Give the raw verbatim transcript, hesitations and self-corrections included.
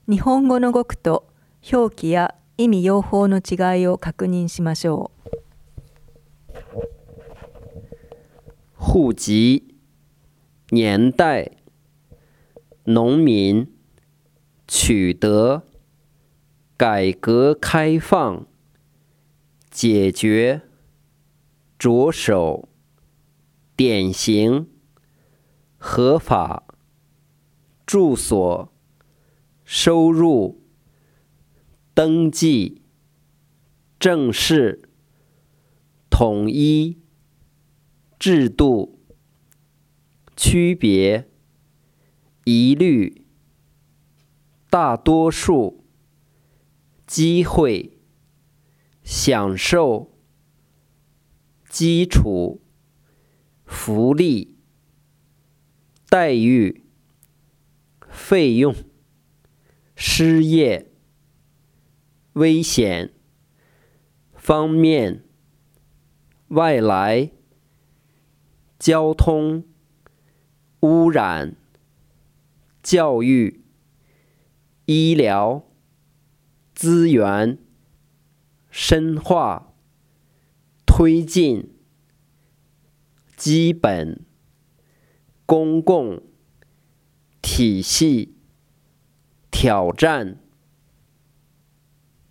日本語の語句と表記や意味用法の違いを確認しましょう。 户籍、年代、农民、取得、改革开放、解决、着手、典型、合法、住所、收入、登记、正式、统一、制度、区别、一律、大多数、机会、享受、基础、福利、待遇、费用、失业、危险、方面、外来、交通、污染、教育、医疗、资源、深化、推进、基本、公共、体系、挑战、